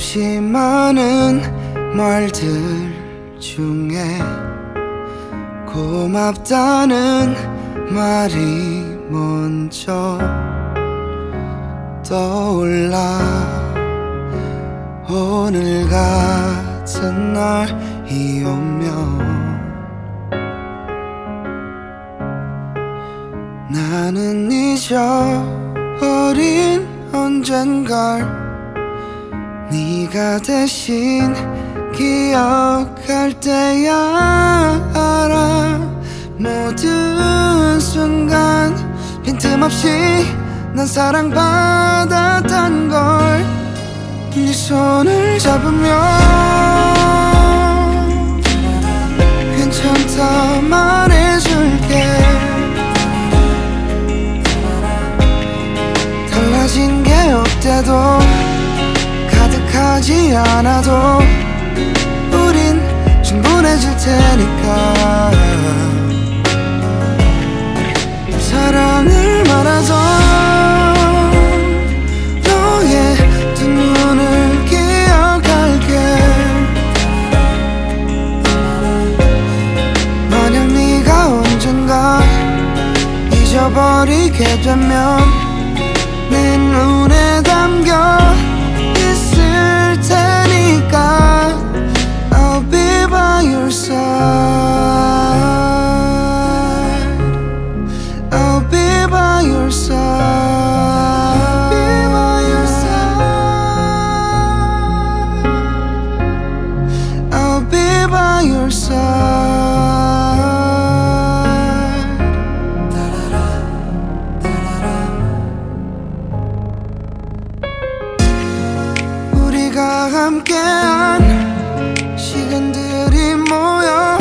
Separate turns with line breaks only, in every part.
수없이 많은 말들 중에 고맙다는 말이 먼저 떠올라. 오늘 같은 날이 오면 나는 잊어버린 언젠갈 네가 대신 기억할 때야 알아. 모든 순간 빈틈없이 난 사랑받았단 걸. 네 손을 잡으면 괜찮다 말해줄게. 달라진 게 없대도 가득하지 않아도 우린 충분해질 테니까. 사랑을 말아서 너의 두 눈을 기억할게. 만약 네가 언젠가 잊어버리게 되면 내 눈에 담겨 있을 테니까 I'll be by your side. I'll be by your side. Be by your side. I'll be by your side. 우리가 함께한 시간들이 모여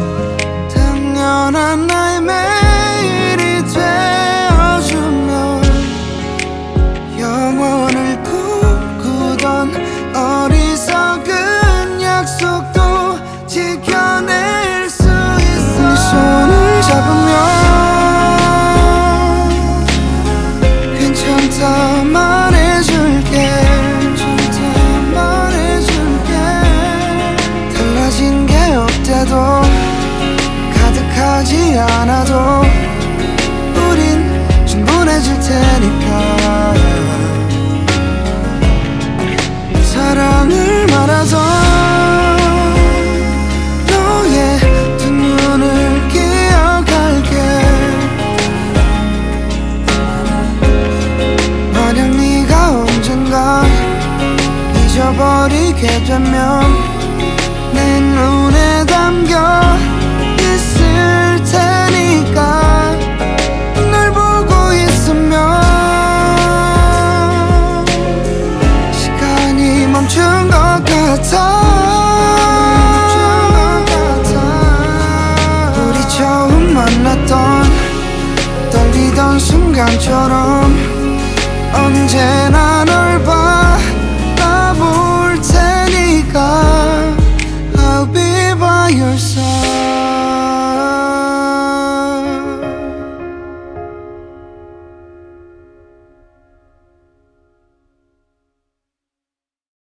당연한 나의 매일이 되어주면 영원을 꿈꾸던 어리석은 약속도 지켜낼 수 있어. 네 손을 잡으면 괜찮다 말해줄게. 달라진 게 없대도 가득하지 않아도 우린 충분해질 테니까. 사랑을 말아서 너의 두 눈을 기억할게. 만약 네가 언젠가 잊어버리게 되면 내 눈에 담겨 있을 테니까 널 보고 있으면 시간이 멈춘 것 같아. 우리 처음 만났던 떨리던 순간처럼 언제나